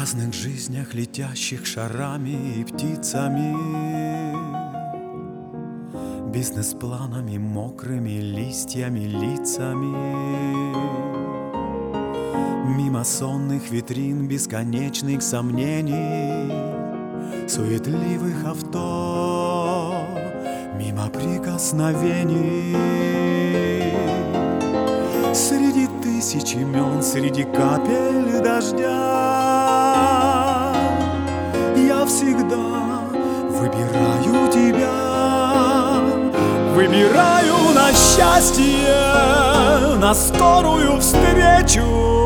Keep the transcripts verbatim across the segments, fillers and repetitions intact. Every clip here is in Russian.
разных жизнях, летящих шарами и птицами, бизнес-планами, мокрыми листьями, лицами, мимо сонных витрин, бесконечных сомнений, суетливых авто, мимо прикосновений. Среди тысяч имен, среди капель дождя я всегда выбираю тебя. Выбираю на счастье, на скорую встречу.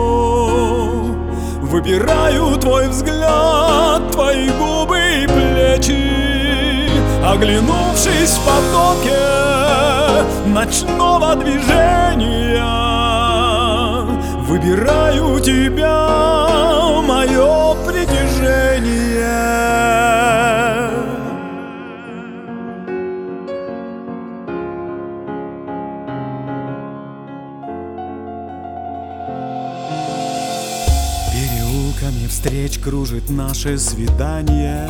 Выбираю твой взгляд, твои губы и плечи. Оглянувшись в потоке ночного движения, выбираю тебя, мое притяжение. Переулками встреч кружит наше свидание.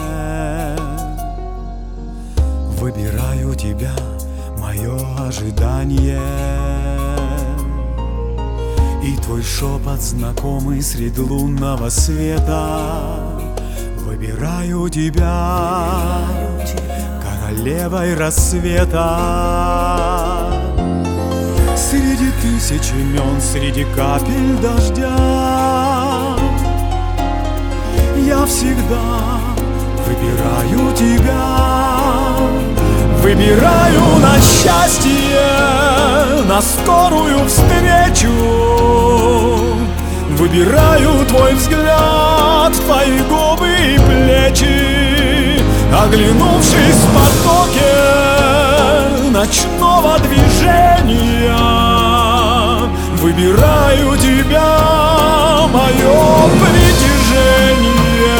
Выбираю тебя, мое ожидание. И твой шепот знакомый средь лунного света. Выбираю тебя, королевой рассвета. Среди тысяч имен, среди капель дождя я всегда выбираю тебя. Выбираю на счастье, на скорую встречу. Выбираю твой взгляд, твои губы и плечи. Оглянувшись в потоке ночного движения, выбираю тебя, мое притяжение.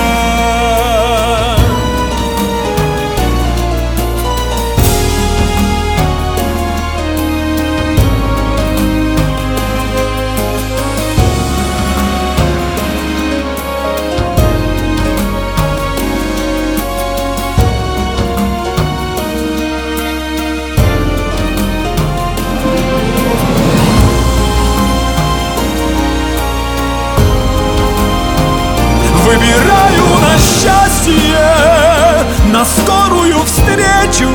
Выбираю на счастье, на скорую встречу.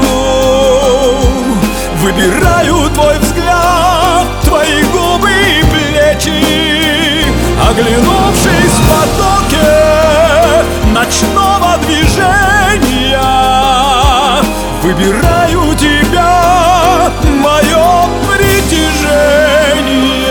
Выбираю твой взгляд, твои губы и плечи. Оглянувшись в потоке ночного движения, выбираю тебя, мое притяжение.